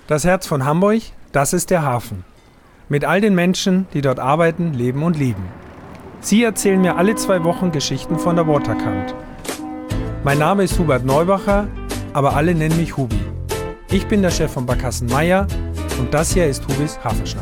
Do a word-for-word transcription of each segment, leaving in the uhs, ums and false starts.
Das Herz von Hamburg, das ist der Hafen. Mit all den Menschen, die dort arbeiten, leben und lieben. Sie erzählen mir alle zwei Wochen Geschichten von der Waterkant. Mein Name ist Hubert Neubacher, aber alle nennen mich Hubi. Ich bin der Chef von Barkassen Meier und das hier ist Hubis Hafenschnack.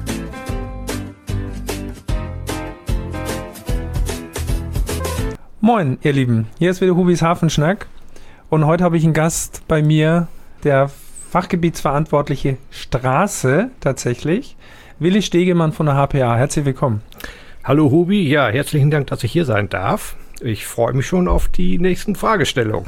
Moin, ihr Lieben, hier ist wieder Hubis Hafenschnack und heute habe ich einen Gast bei mir, der Fachgebietsverantwortliche Straße tatsächlich, Willi Stegemann von der H P A. Herzlich willkommen. Hallo Hubi, ja, herzlichen Dank, dass ich hier sein darf. Ich freue mich schon auf die nächsten Fragestellungen.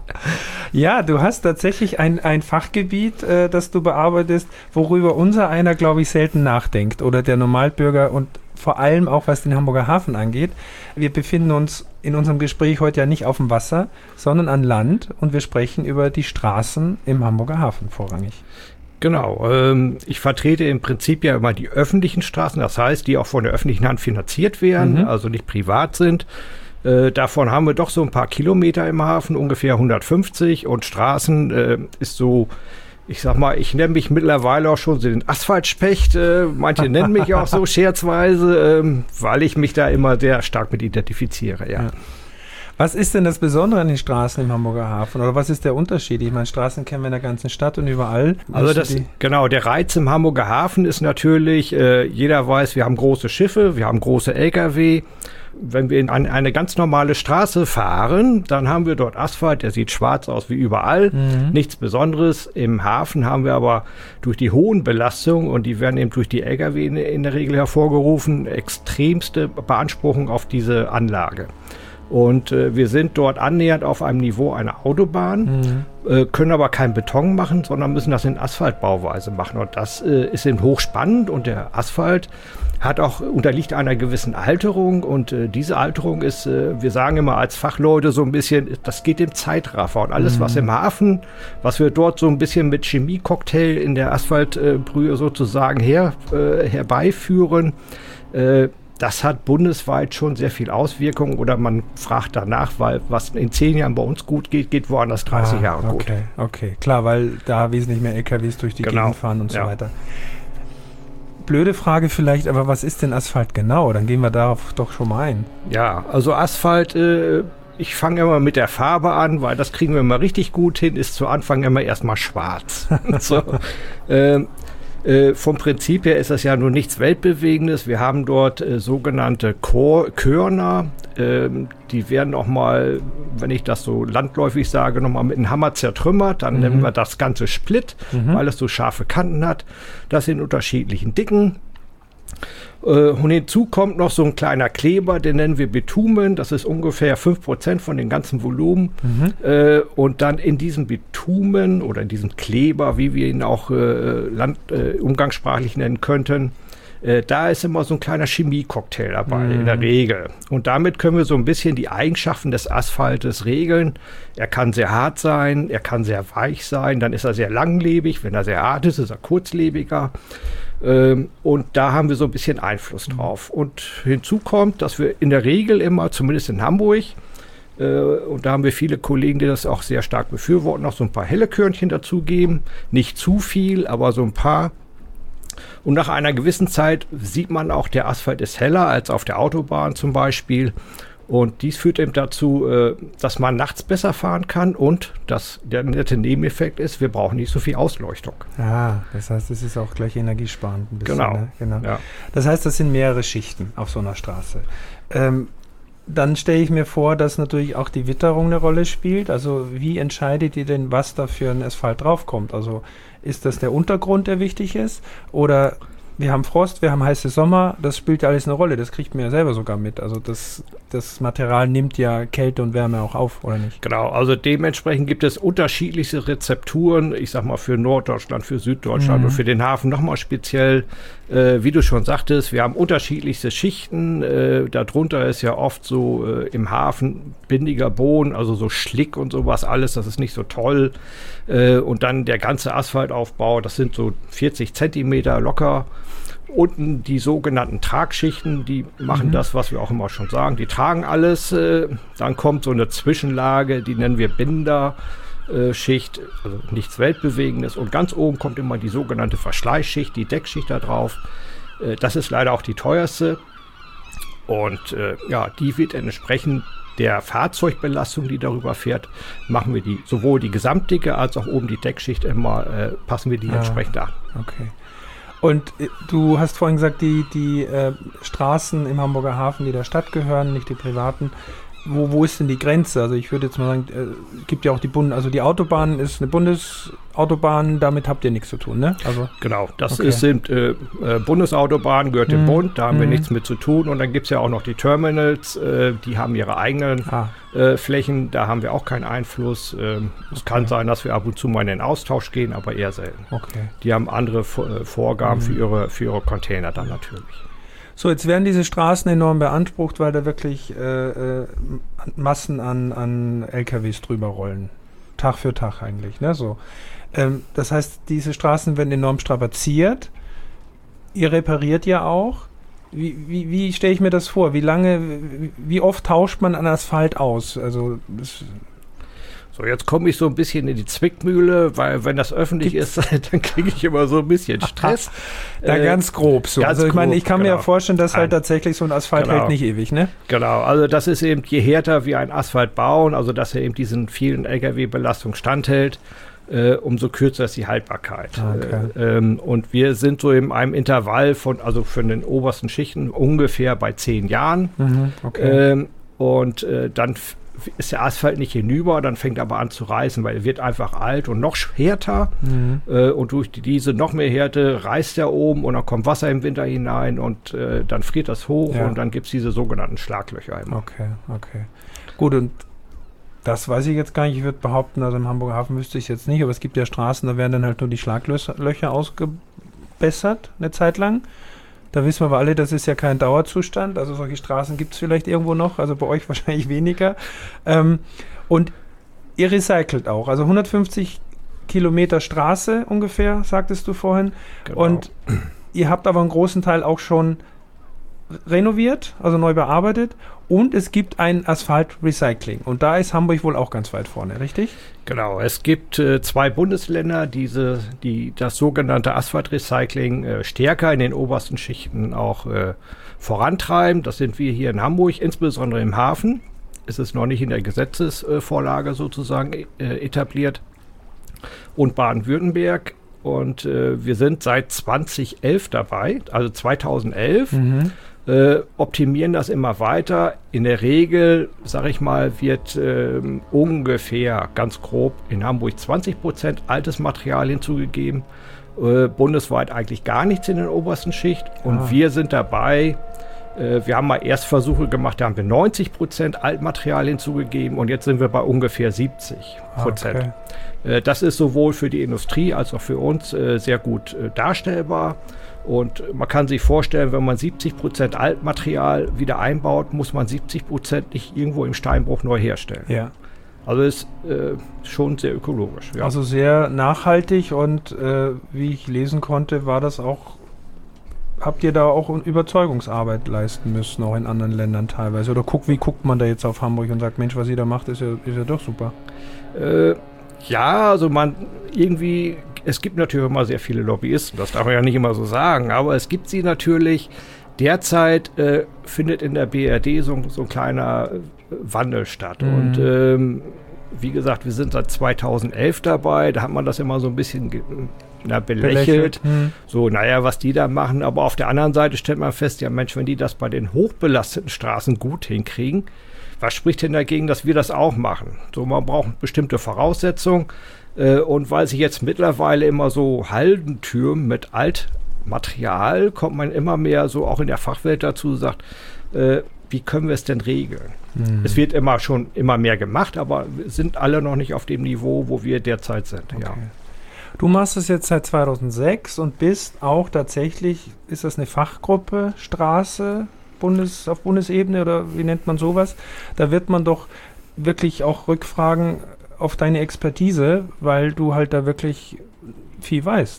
Ja, du hast tatsächlich ein, ein Fachgebiet, äh, das du bearbeitest, worüber unser einer, glaube ich, selten nachdenkt oder der Normalbürger und vor allem auch, was den Hamburger Hafen angeht. Wir befinden uns in unserem Gespräch heute ja nicht auf dem Wasser, sondern an Land und wir sprechen über die Straßen im Hamburger Hafen vorrangig. Genau, ähm, ich vertrete im Prinzip ja immer die öffentlichen Straßen, das heißt, die auch von der öffentlichen Hand finanziert werden, mhm. also nicht privat sind. Äh, davon haben wir doch so ein paar Kilometer im Hafen, ungefähr hundertfünfzig und Straßen äh, ist so, ich sag mal, ich nenne mich mittlerweile auch schon so den Asphaltspecht, äh, manche nennen mich auch so scherzweise, äh, weil ich mich da immer sehr stark mit identifiziere, ja. ja. Was ist denn das Besondere an den Straßen im Hamburger Hafen oder was ist der Unterschied? Ich meine, Straßen kennen wir in der ganzen Stadt und überall. Also das, genau, der Reiz im Hamburger Hafen ist natürlich, äh, jeder weiß, wir haben große Schiffe, wir haben große L K W. Wenn wir in eine ganz normale Straße fahren, dann haben wir dort Asphalt, der sieht schwarz aus wie überall, mhm. nichts Besonderes. Im Hafen haben wir aber durch die hohen Belastungen, und die werden eben durch die L K W in, in der Regel hervorgerufen, extremste Beanspruchung auf diese Anlage. Und äh, wir sind dort annähernd auf einem Niveau einer Autobahn, mhm. äh, können aber keinen Beton machen, sondern müssen das in Asphaltbauweise machen. Und das äh, ist eben hochspannend und der Asphalt hat auch, unterliegt einer gewissen Alterung und äh, diese Alterung ist, äh, wir sagen immer als Fachleute so ein bisschen, das geht im Zeitraffer und alles, mhm. was im Hafen, was wir dort so ein bisschen mit Chemie-Cocktail in der Asphaltbrühe sozusagen her, äh, herbeiführen, äh, das hat bundesweit schon sehr viel Auswirkungen oder man fragt danach, weil was in zehn Jahren bei uns gut geht, geht woanders dreißig ah, Jahre gut. Okay, okay, klar, weil da wesentlich mehr L K Ws durch die genau. Gegend fahren und so ja. weiter. Blöde Frage vielleicht, aber was ist denn Asphalt genau? Dann gehen wir darauf doch schon mal ein. Ja, also Asphalt, äh, ich fange immer mit der Farbe an, weil das kriegen wir immer richtig gut hin, ist zu Anfang immer erstmal schwarz. so, äh, Äh, vom Prinzip her ist das ja nur nichts Weltbewegendes. Wir haben dort äh, sogenannte Kor- Körner. Ähm, die werden auch mal, wenn ich das so landläufig sage, nochmal mit einem Hammer zertrümmert. Dann mhm. nennen wir das Ganze Split, mhm. weil es so scharfe Kanten hat. Das in unterschiedlichen Dicken. Äh, und hinzu kommt noch so ein kleiner Kleber, den nennen wir Bitumen. Das ist ungefähr fünf Prozent von dem ganzen Volumen. Mhm. Äh, und dann in diesem Bitumen oder in diesem Kleber, wie wir ihn auch äh, land, äh, umgangssprachlich nennen könnten, äh, da ist immer so ein kleiner Chemie-Cocktail dabei, mhm. in der Regel. Und damit können wir so ein bisschen die Eigenschaften des Asphaltes regeln. Er kann sehr hart sein, er kann sehr weich sein, dann ist er sehr langlebig. Wenn er sehr hart ist, ist er kurzlebiger. Ähm, und da haben wir so ein bisschen Einfluss drauf. Und hinzu kommt, dass wir in der Regel immer, zumindest in Hamburg, äh, und da haben wir viele Kollegen, die das auch sehr stark befürworten, noch so ein paar helle Körnchen dazugeben. Nicht zu viel, aber so ein paar. Und nach einer gewissen Zeit sieht man auch, der Asphalt ist heller als auf der Autobahn zum Beispiel. Und dies führt eben dazu, äh, dass man nachts besser fahren kann und dass der nette Nebeneffekt ist, wir brauchen nicht so viel Ausleuchtung. Ah, das heißt, es ist auch gleich energiesparend ein bisschen. Genau. Ne? genau. Ja. Das heißt, das sind mehrere Schichten auf so einer Straße. Ähm, dann stelle ich mir vor, dass natürlich auch die Witterung eine Rolle spielt. Also wie entscheidet ihr denn, was da für ein Asphalt draufkommt? Also ist das der Untergrund, der wichtig ist? Oder wir haben Frost, wir haben heiße Sommer, das spielt ja alles eine Rolle, das kriegt man ja selber sogar mit. Also das, das Material nimmt ja Kälte und Wärme auch auf, oder nicht? Genau, also dementsprechend gibt es unterschiedliche Rezepturen, ich sag mal für Norddeutschland, für Süddeutschland mhm. und für den Hafen nochmal speziell. Äh, wie du schon sagtest, wir haben unterschiedlichste Schichten, äh, darunter ist ja oft so äh, im Hafen bindiger Boden, also so Schlick und sowas alles, das ist nicht so toll. Äh, und dann der ganze Asphaltaufbau, das sind so vierzig Zentimeter locker. Unten die sogenannten Tragschichten, die machen mhm. das, was wir auch immer schon sagen. Die tragen alles. Äh, dann kommt so eine Zwischenlage, die nennen wir Binder. äh, Schicht, also nichts Weltbewegendes. Und ganz oben kommt immer die sogenannte Verschleißschicht, die Deckschicht da drauf. Äh, das ist leider auch die teuerste. Und äh, ja, die wird entsprechend der Fahrzeugbelastung, die darüber fährt, machen wir die sowohl die Gesamtdicke als auch oben die Deckschicht immer, äh, passen wir die Ah, entsprechend an. Okay. Und äh, du hast vorhin gesagt, die, die äh, Straßen im Hamburger Hafen, die der Stadt gehören, nicht die privaten. Wo, wo ist denn die Grenze? Also ich würde jetzt mal sagen, äh, gibt ja auch die Bund, also die Autobahn ist eine Bundesautobahn, damit habt ihr nichts zu tun, ne? Also Genau, das okay. ist, sind äh, äh, Bundesautobahnen, gehört dem Mhm. Bund, da haben wir Mhm. nichts mit zu tun. Und dann gibt es ja auch noch die Terminals, äh, die haben ihre eigenen ah, äh, Flächen, da haben wir auch keinen Einfluss. Ähm, es kann sein, dass wir ab und zu mal in den Austausch gehen, aber eher selten. okay. Die haben andere Vor- äh, Vorgaben Mhm. für, ihre, für ihre Container dann natürlich. So, jetzt werden diese Straßen enorm beansprucht, weil da wirklich äh, äh, Massen an, an L K Ws drüber rollen. Tag für Tag eigentlich, ne? So. Ähm, das heißt, diese Straßen werden enorm strapaziert. Ihr repariert ja auch. Wie, wie, wie stelle ich mir das vor? Wie lange, wie, wie oft tauscht man an Asphalt aus? Also das, So, jetzt komme ich so ein bisschen in die Zwickmühle, weil wenn das öffentlich Gibt's- ist, dann kriege ich immer so ein bisschen Stress. da Äh, ganz grob so. ganz Also ich meine, grob, ich kann mir ja genau. vorstellen, dass halt Ein- tatsächlich so ein Asphalt Genau. hält nicht ewig, ne? Genau, also das ist eben, je härter wir einen Asphalt bauen, also dass er eben diesen vielen L K W-Belastungen standhält, äh, umso kürzer ist die Haltbarkeit. Okay. Äh, ähm, und wir sind so in einem Intervall von, also für den obersten Schichten ungefähr bei zehn Jahren. Mhm, okay. Ähm, und äh, dann f- ist der Asphalt nicht hinüber, dann fängt er aber an zu reißen, weil er wird einfach alt und noch härter. Mhm. Äh, und durch die, diese noch mehr Härte reißt er oben und dann kommt Wasser im Winter hinein und äh, dann friert das hoch Ja. und dann gibt es diese sogenannten Schlaglöcher. Immer. Okay, okay. Gut, und das weiß ich jetzt gar nicht. Ich würde behaupten, also im Hamburger Hafen wüsste ich jetzt nicht, aber es gibt ja Straßen, da werden dann halt nur die Schlaglöcher Löcher ausgebessert, eine Zeit lang. Da wissen wir aber alle, das ist ja kein Dauerzustand. Also solche Straßen gibt es vielleicht irgendwo noch, also bei euch wahrscheinlich weniger. Ähm, und ihr recycelt auch. Also hundertfünfzig Kilometer Straße ungefähr, sagtest du vorhin. Genau. Und ihr habt aber einen großen Teil auch schon renoviert, also neu bearbeitet. Und es gibt ein Asphalt-Recycling. Und da ist Hamburg wohl auch ganz weit vorne, richtig? Genau, es gibt äh, zwei Bundesländer, diese, die das sogenannte Asphaltrecycling äh, stärker in den obersten Schichten auch äh, vorantreiben. Das sind wir hier in Hamburg, insbesondere im Hafen. Es ist noch nicht in der Gesetzesvorlage sozusagen äh, etabliert. Und Baden-Württemberg. Und äh, wir sind seit zweitausendelf dabei, also zweitausendelf. Mhm. Äh, optimieren das immer weiter. In der Regel, sage ich mal, wird ähm, ungefähr ganz grob in Hamburg zwanzig Prozent altes Material hinzugegeben. Äh, bundesweit eigentlich gar nichts in der obersten Schicht. Und Ah. wir sind dabei, äh, wir haben mal Erstversuche gemacht, da haben wir neunzig Prozent Altmaterial hinzugegeben und jetzt sind wir bei ungefähr siebzig Prozent. Okay. Äh, Das ist sowohl für die Industrie als auch für uns äh, sehr gut äh, darstellbar. Und man kann sich vorstellen, wenn man siebzig Prozent Altmaterial wieder einbaut, muss man siebzig Prozent nicht irgendwo im Steinbruch neu herstellen. Ja. Also ist äh, schon sehr ökologisch. Ja. Also sehr nachhaltig und äh, wie ich lesen konnte, war das auch, habt ihr da auch Überzeugungsarbeit leisten müssen, auch in anderen Ländern teilweise? Oder guck, wie guckt man da jetzt auf Hamburg und sagt, Mensch, was ihr da macht, ist ja, ist ja doch super. Äh, ja, also man irgendwie, es gibt natürlich immer sehr viele Lobbyisten, das darf man ja nicht immer so sagen, aber es gibt sie natürlich. Derzeit äh, findet in der B R D so, so ein kleiner äh, Wandel statt. Mhm. Und ähm, wie gesagt, wir sind seit zweitausendelf dabei, da hat man das immer so ein bisschen ge- na, belächelt. Hm. So, naja, was die da machen, aber auf der anderen Seite stellt man fest, ja Mensch, wenn die das bei den hochbelasteten Straßen gut hinkriegen, was spricht denn dagegen, dass wir das auch machen? So, man braucht bestimmte Voraussetzungen äh, und weil sich jetzt mittlerweile immer so Halden türmen mit Altmaterial, kommt man immer mehr so auch in der Fachwelt dazu, sagt, äh, wie können wir es denn regeln? Hm. Es wird immer schon immer mehr gemacht, aber wir sind alle noch nicht auf dem Niveau, wo wir derzeit sind. Okay. Ja. Du machst es jetzt seit zweitausendsechs und bist auch tatsächlich, ist das eine Fachgruppe, Straße, Bundes, auf Bundesebene oder wie nennt man sowas? Da wird man doch wirklich auch rückfragen auf deine Expertise, weil du halt da wirklich viel weißt.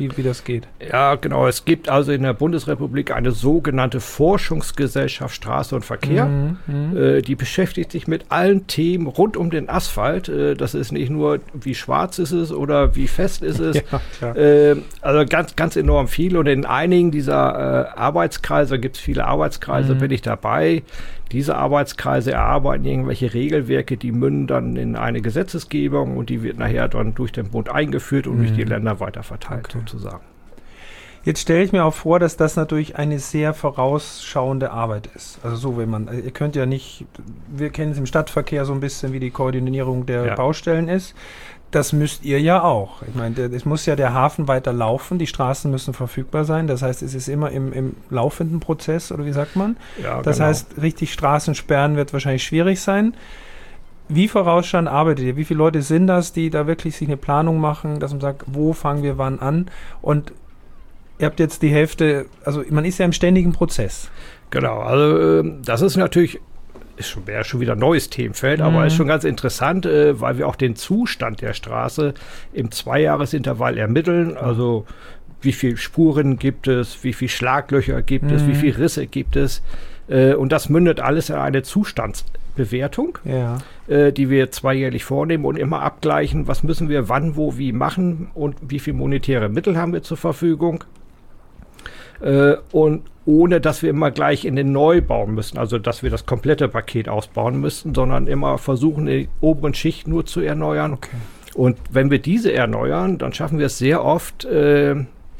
wie, wie das geht. Ja, genau. Es gibt also in der Bundesrepublik eine sogenannte Forschungsgesellschaft Straße und Verkehr. Mhm, äh, die beschäftigt sich mit allen Themen rund um den Asphalt. Äh, das ist nicht nur, wie schwarz ist es oder wie fest ist es. Ja, äh, also ganz, ganz enorm viel. Und in einigen dieser äh, Arbeitskreise, gibt es viele Arbeitskreise, mhm. bin ich dabei. Diese Arbeitskreise erarbeiten irgendwelche Regelwerke, die münden dann in eine Gesetzesgebung und die wird nachher dann durch den Bund eingeführt und mhm. durch die Länder weiter verteilt, okay. sozusagen. Jetzt stelle ich mir auch vor, dass das natürlich eine sehr vorausschauende Arbeit ist. Also so, wenn man, ihr könnt ja nicht, wir kennen es im Stadtverkehr so ein bisschen, wie die Koordinierung der ja. Baustellen ist. Das müsst ihr ja auch. Ich meine, es muss ja der Hafen weiter laufen, die Straßen müssen verfügbar sein. Das heißt, es ist immer im, im laufenden Prozess, oder wie sagt man? Ja, das genau. heißt, richtig Straßen sperren wird wahrscheinlich schwierig sein. Wie vorausschauend arbeitet ihr? Wie viele Leute sind das, die da wirklich sich eine Planung machen, dass man sagt, wo fangen wir wann an? Und ihr habt jetzt die Hälfte, also man ist ja im ständigen Prozess. Genau, also das ist natürlich... ist schon, wäre schon wieder ein neues Themenfeld, mhm. aber ist schon ganz interessant, äh, weil wir auch den Zustand der Straße im Zweijahresintervall ermitteln. Also wie viele Spuren gibt es, wie viele Schlaglöcher gibt mhm. es, wie viele Risse gibt es. Äh, und das mündet alles in eine Zustandsbewertung, ja. äh, die wir zweijährlich vornehmen und immer abgleichen, was müssen wir wann, wo, wie machen und wie viele monetäre Mittel haben wir zur Verfügung. Äh, und ohne, dass wir immer gleich in den Neubau müssen, also dass wir das komplette Paket ausbauen müssen, sondern immer versuchen, die oberen Schichten nur zu erneuern. Okay. Und wenn wir diese erneuern, dann schaffen wir es sehr oft, äh,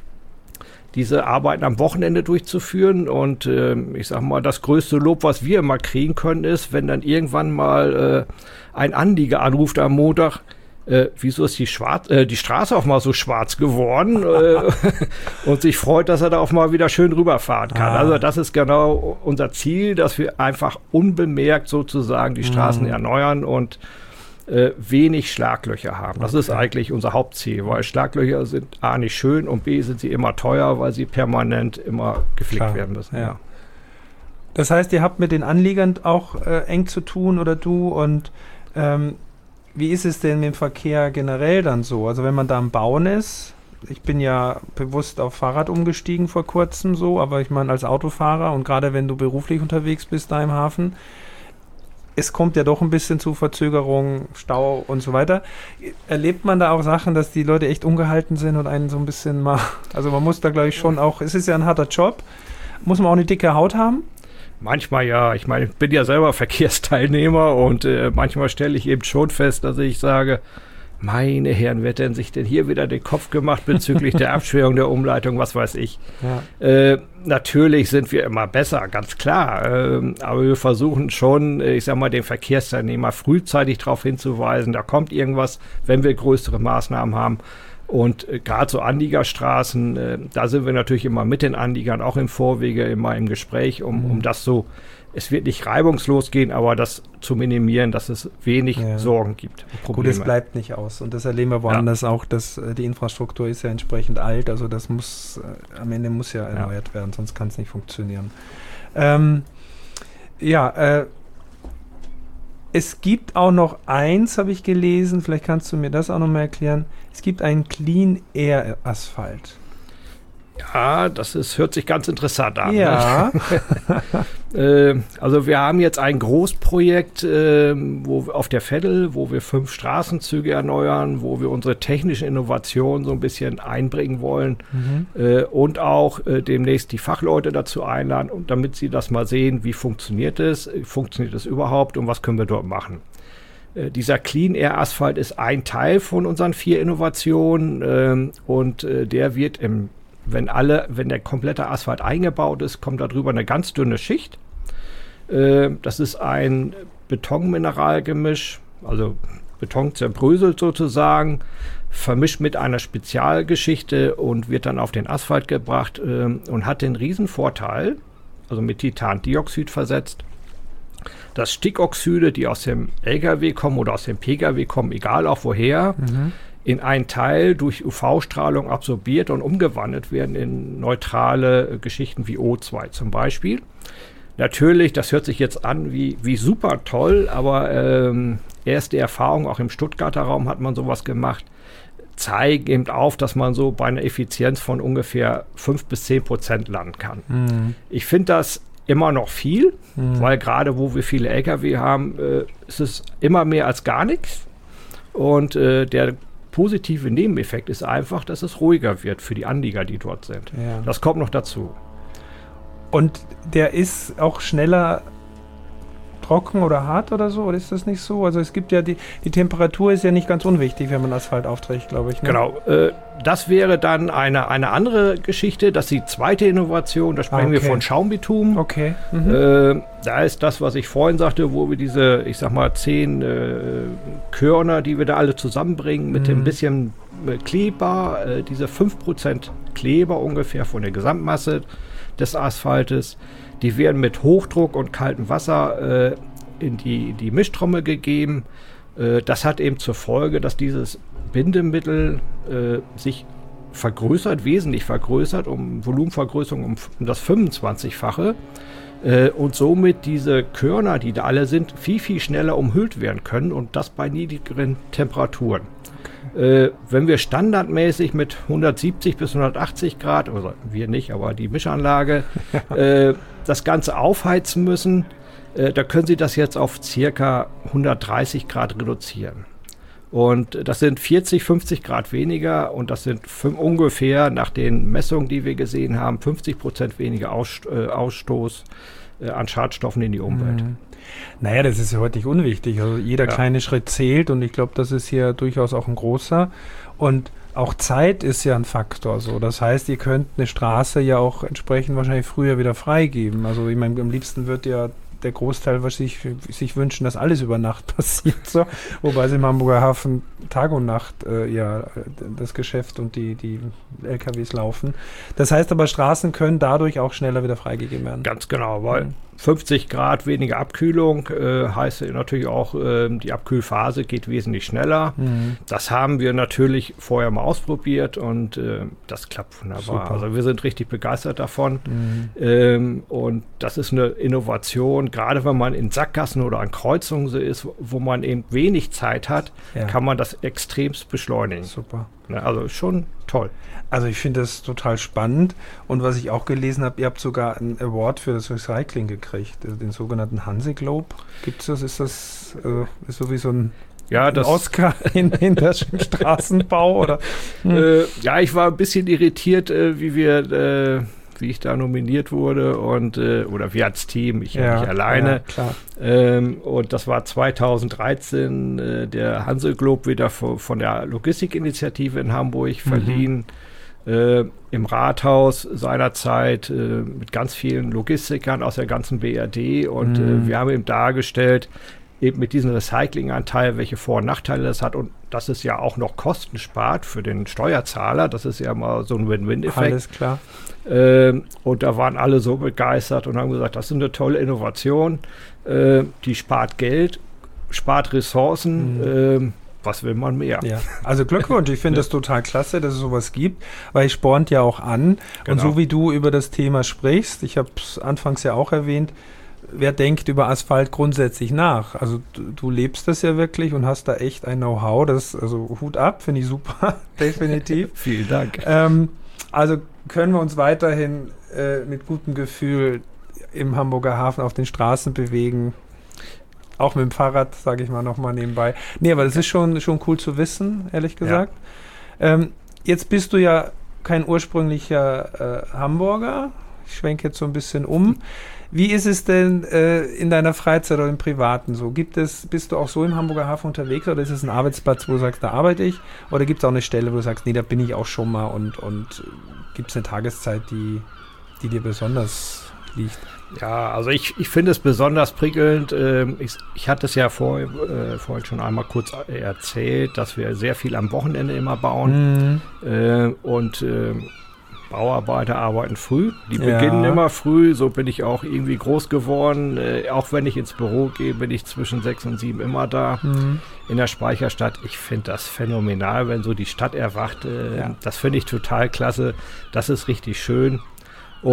diese Arbeiten am Wochenende durchzuführen. Und äh, ich sag mal, das größte Lob, was wir immer kriegen können, ist, wenn dann irgendwann mal äh, ein Anlieger anruft am Montag, Äh, wieso ist die, Schwarz, äh, die Straße auch mal so schwarz geworden äh, und sich freut, dass er da auch mal wieder schön rüberfahren kann. Ah. Also das ist genau unser Ziel, dass wir einfach unbemerkt sozusagen die Straßen mhm. erneuern und äh, wenig Schlaglöcher haben. Das okay. ist eigentlich unser Hauptziel, weil Schlaglöcher sind A nicht schön und B sind sie immer teuer, weil sie permanent immer geflickt Klar. werden müssen. Ja. Ja. Das heißt, ihr habt mit den Anliegern auch äh, eng zu tun oder du und ähm, wie ist es denn mit dem Verkehr generell dann so? Also wenn man da am Bauen ist, ich bin ja bewusst auf Fahrrad umgestiegen vor kurzem so, aber ich meine als Autofahrer und gerade wenn du beruflich unterwegs bist da im Hafen, es kommt ja doch ein bisschen zu Verzögerungen, Stau und so weiter. Erlebt man da auch Sachen, dass die Leute echt ungehalten sind und einen so ein bisschen mal, also man muss da glaube ich schon auch, es ist ja ein harter Job, muss man auch eine dicke Haut haben? Manchmal ja, ich meine, ich bin ja selber Verkehrsteilnehmer und äh, manchmal stelle ich eben schon fest, dass ich sage, meine Herren, wer hat denn sich denn hier wieder den Kopf gemacht bezüglich der Abschwörung der Umleitung, was weiß ich. Ja. Äh, natürlich sind wir immer besser, ganz klar, äh, aber wir versuchen schon, ich sag mal, den Verkehrsteilnehmer frühzeitig darauf hinzuweisen, da kommt irgendwas, wenn wir größere Maßnahmen haben. Und äh, gerade so Anliegerstraßen, äh, da sind wir natürlich immer mit den Anliegern, auch im Vorwege, immer im Gespräch, um, mhm. um das so, es wird nicht reibungslos gehen, aber das zu minimieren, dass es wenig ja. Sorgen gibt. Gut, es bleibt nicht aus. Und das erleben wir woanders ja. auch, dass äh, die Infrastruktur ist ja entsprechend alt, also das muss, äh, am Ende muss ja erneuert ja. werden, sonst kann es nicht funktionieren. Ähm, ja, äh, es gibt auch noch eins, habe ich gelesen, vielleicht kannst du mir das auch noch mal erklären. Es gibt einen Clean Air Asphalt. Ja, das ist, hört sich ganz interessant an. Ja. äh, also wir haben jetzt ein Großprojekt äh, wo, auf der Veddel, wo wir fünf Straßenzüge erneuern, wo wir unsere technischen Innovationen so ein bisschen einbringen wollen mhm. äh, und auch äh, demnächst die Fachleute dazu einladen, und damit sie das mal sehen, wie funktioniert es, funktioniert es überhaupt und was können wir dort machen. Äh, dieser Clean Air Asphalt ist ein Teil von unseren vier Innovationen äh, und äh, der wird im Wenn alle, wenn der komplette Asphalt eingebaut ist, kommt darüber eine ganz dünne Schicht. Äh, das ist ein Betonmineralgemisch, also Beton zerbröselt sozusagen, vermischt mit einer Spezialgeschichte und wird dann auf den Asphalt gebracht äh, und hat den riesen Vorteil, also mit Titandioxid versetzt, dass Stickoxide, die aus dem L K W kommen oder aus dem P K W kommen, egal auch woher, mhm. in einen Teil durch U V-Strahlung absorbiert und umgewandelt werden in neutrale äh, Geschichten wie O zwei zum Beispiel. Natürlich, das hört sich jetzt an wie, wie super toll, aber ähm, erste Erfahrung, auch im Stuttgarter Raum hat man sowas gemacht, zeigen eben auf, dass man so bei einer Effizienz von ungefähr fünf bis zehn Prozent landen kann. Mhm. Ich finde das immer noch viel, mhm. weil gerade wo wir viele L K W haben, äh, ist es immer mehr als gar nichts. Und äh, der positive Nebeneffekt ist einfach, dass es ruhiger wird für die Anlieger, die dort sind. Ja. Das kommt noch dazu. Und der ist auch schneller trocken oder hart oder so, oder ist das nicht so? Also es gibt ja, die, die Temperatur ist ja nicht ganz unwichtig, wenn man Asphalt aufträgt, glaube ich. Ne? Genau, äh, das wäre dann eine, eine andere Geschichte, das ist die zweite Innovation, da sprechen ah, okay. wir von Schaumbitum. Okay. Mhm. Äh, da ist das, was ich vorhin sagte, wo wir diese, ich sag mal, zehn äh, Körner, die wir da alle zusammenbringen, mit mhm. dem bisschen äh, Kleber, äh, diese fünf Prozent Kleber ungefähr von der Gesamtmasse des Asphaltes, die werden mit Hochdruck und kaltem Wasser äh, in die, die Mischtrommel gegeben. Äh, das hat eben zur Folge, dass dieses Bindemittel äh, sich vergrößert, wesentlich vergrößert, um Volumenvergrößerung um, um das fünfundzwanzigfache. Äh, und somit diese Körner, die da alle sind, viel, viel schneller umhüllt werden können und das bei niedrigeren Temperaturen. Äh, wenn wir standardmäßig mit hundertsiebzig bis hundertachtzig Grad, also wir nicht, aber die Mischanlage, äh, das Ganze aufheizen müssen, äh, da können Sie das jetzt auf circa hundertdreißig Grad reduzieren. Und das sind vierzig, fünfzig Grad weniger und das sind fünf, ungefähr nach den Messungen, die wir gesehen haben, fünfzig Prozent weniger Aus, äh, Ausstoß äh, an Schadstoffen in die Umwelt. Mhm. Naja, das ist ja heute nicht unwichtig. Also jeder ja. kleine Schritt zählt und ich glaube, das ist hier durchaus auch ein großer. Und auch Zeit ist ja ein Faktor. So. Das heißt, ihr könnt eine Straße ja auch entsprechend wahrscheinlich früher wieder freigeben. Also ich meine, am liebsten wird ja der Großteil sich, sich wünschen, dass alles über Nacht passiert. So. Wobei es im Hamburger Hafen Tag und Nacht äh, ja das Geschäft und die, die L K Ws laufen. Das heißt aber, Straßen können dadurch auch schneller wieder freigegeben werden. Ganz genau, weil mhm. fünfzig Grad weniger Abkühlung äh, heißt natürlich auch, äh, die Abkühlphase geht wesentlich schneller. Mhm. Das haben wir natürlich vorher mal ausprobiert und äh, das klappt wunderbar. Super. Also wir sind richtig begeistert davon. Mhm. Ähm, und das ist eine Innovation, gerade wenn man in Sackgassen oder an Kreuzungen so ist, wo man eben wenig Zeit hat, ja. kann man das extremst beschleunigen. Super. Also schon toll. Also ich finde das total spannend und was ich auch gelesen habe, ihr habt sogar einen Award für das Recycling gekriegt, den sogenannten Hanse-Globe. Gibt es das? Ist das äh, ist so wie so ein, ja, ein das Oscar in, in der Straßenbau? Oder? Hm. Äh, ja, ich war ein bisschen irritiert, äh, wie wir äh, wie ich da nominiert wurde und äh, oder wir als Team, ich ja nicht alleine. Ja, klar. Ähm, und das war zweitausenddreizehn äh, der Hanse Globe wieder von, von der Logistikinitiative in Hamburg mhm. verliehen. Äh, im Rathaus seinerzeit äh, mit ganz vielen Logistikern aus der ganzen B R D und mhm. äh, wir haben eben dargestellt, eben mit diesem Recyclinganteil, welche Vor- und Nachteile das hat und dass es ja auch noch Kosten spart für den Steuerzahler. Das ist ja mal so ein Win-Win-Effekt. Alles klar. Ähm, und da waren alle so begeistert und haben gesagt, das ist eine tolle Innovation, äh, die spart Geld, spart Ressourcen, mhm. äh, was will man mehr? Ja. Also Glückwunsch, ich finde das total klasse, dass es sowas gibt, weil es spornt ja auch an. Genau. Und so wie du über das Thema sprichst, ich habe es anfangs ja auch erwähnt, wer denkt über Asphalt grundsätzlich nach? Also du, du lebst das ja wirklich und hast da echt ein Know-how, das, also Hut ab, finde ich super, definitiv. Vielen Dank. Ähm, also können wir uns weiterhin äh, mit gutem Gefühl im Hamburger Hafen auf den Straßen bewegen, auch mit dem Fahrrad, sage ich mal nochmal nebenbei. Nee, aber das ist schon, schon cool zu wissen, ehrlich gesagt. Ja. Ähm, jetzt bist du ja kein ursprünglicher äh, Hamburger, ich schwenke jetzt so ein bisschen um. Wie ist es denn äh, in deiner Freizeit oder im Privaten so? Gibt es, bist du auch so im Hamburger Hafen unterwegs oder ist es ein Arbeitsplatz, wo du sagst, da arbeite ich? Oder gibt es auch eine Stelle, wo du sagst, nee, da bin ich auch schon mal und, und gibt es eine Tageszeit, die, die dir besonders liegt? Ja, also ich, ich finde es besonders prickelnd. Ähm, ich, ich hatte es ja vor, äh, vorhin schon einmal kurz erzählt, dass wir sehr viel am Wochenende immer bauen. Mhm. Äh, und äh, Bauarbeiter arbeiten früh, die ja. beginnen immer früh, so bin ich auch irgendwie groß geworden. Äh, auch wenn ich ins Büro gehe, bin ich zwischen sechs und sieben immer da mhm. in der Speicherstadt. Ich finde das phänomenal, wenn so die Stadt erwacht. Äh, ja. Das finde ich total klasse. Das ist richtig schön. Und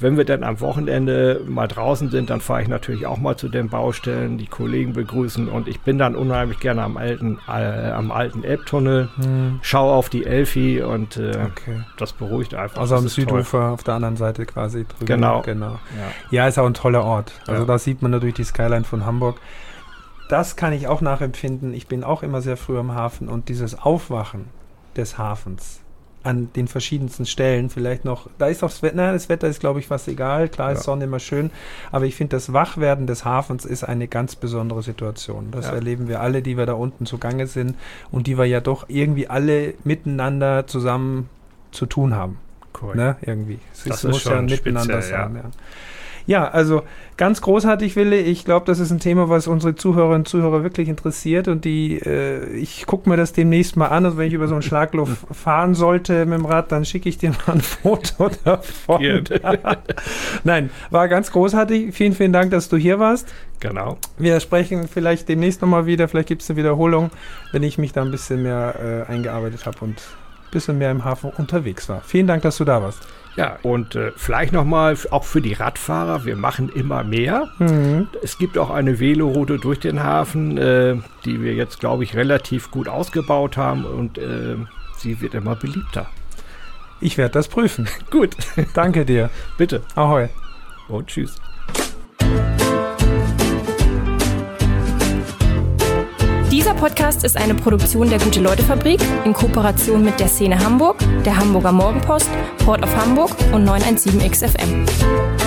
wenn wir dann am Wochenende mal draußen sind, dann fahre ich natürlich auch mal zu den Baustellen, die Kollegen begrüßen und ich bin dann unheimlich gerne am alten, äh, am alten Elbtunnel, hm. schaue auf die Elfi und äh, okay. das beruhigt einfach. Also am Südufer toll. Auf der anderen Seite quasi drüben. Genau. genau. Ja. ja, ist auch ein toller Ort. Also ja. da sieht man natürlich die Skyline von Hamburg. Das kann ich auch nachempfinden. Ich bin auch immer sehr früh am Hafen und dieses Aufwachen des Hafens an den verschiedensten Stellen, vielleicht noch, da ist auch das Wetter, na, das Wetter ist, glaube ich, fast egal, klar ist ja. Sonne immer schön, aber ich finde, das Wachwerden des Hafens ist eine ganz besondere Situation. Das ja. erleben wir alle, die wir da unten zugange sind und die wir ja doch irgendwie alle miteinander zusammen zu tun haben. Cool. Ne? Irgendwie. Es das ist, muss ja miteinander speziell, sein. Ja. Ja, also ganz großartig, Wille. Ich glaube, das ist ein Thema, was unsere Zuhörerinnen und Zuhörer wirklich interessiert und die, äh, ich gucke mir das demnächst mal an und wenn ich über so ein Schlagloch fahren sollte mit dem Rad, dann schicke ich dir mal ein Foto davon. Nein, war ganz großartig. Vielen, vielen Dank, dass du hier warst. Genau. Wir sprechen vielleicht demnächst nochmal wieder, vielleicht gibt es eine Wiederholung, wenn ich mich da ein bisschen mehr äh, eingearbeitet habe und ein bisschen mehr im Hafen unterwegs war. Vielen Dank, dass du da warst. Ja, und äh, vielleicht nochmal, auch für die Radfahrer, wir machen immer mehr. Mhm. Es gibt auch eine Veloroute durch den Hafen, äh, die wir jetzt, glaube ich, relativ gut ausgebaut haben und äh, sie wird immer beliebter. Ich werde das prüfen. Gut. Danke dir. Bitte. Ahoi. Und tschüss. Dieser Podcast ist eine Produktion der Gute-Leute-Fabrik in Kooperation mit der Szene Hamburg, der Hamburger Morgenpost, Port of Hamburg und neun eins sieben X F M.